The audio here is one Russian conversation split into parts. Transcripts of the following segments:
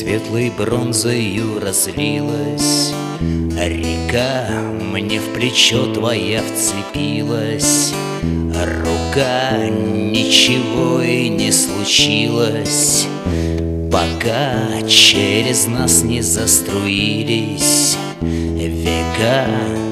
светлой бронзою разлилась река, мне в плечо твоя вцепилась рука, ничего и не случилось, пока через нас не заструились века.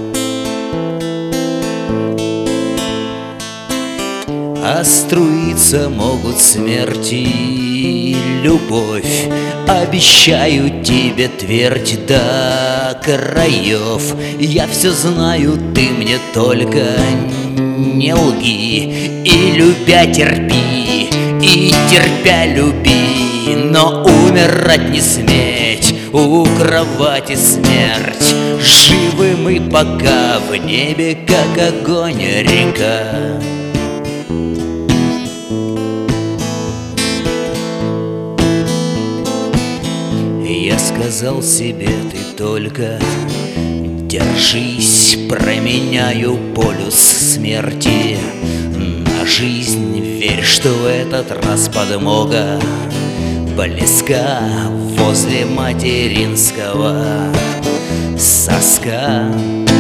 А струиться могут смерть и любовь. Обещаю тебе твердь до краев. Я все знаю, ты мне только не лги. И любя терпи, и терпя люби, но умирать не сметь, у кровати смерть. Живы мы пока в небе, как огонь река. Я сказал себе, ты только держись, променяю полюс смерти на жизнь. Верь, что в этот раз подмога близка возле материнского соска.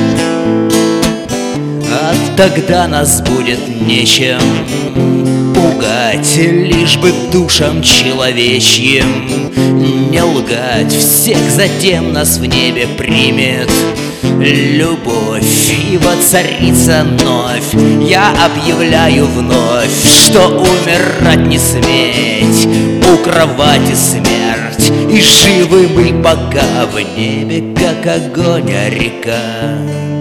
А тогда нас будет нечем пугать, лишь бы душам человечьим не лгать. Всех затем нас в небе примет любовь, и воцарится вновь. Я объявляю вновь, что умирать не сметь, у кровати смерть. И живы мы пока в небе, как огонь река.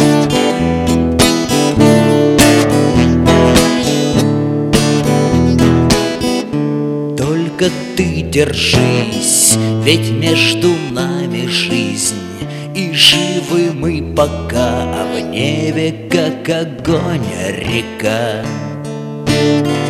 Только ты держись, ведь между нами жизнь, и живы мы пока в небе, как огонь река.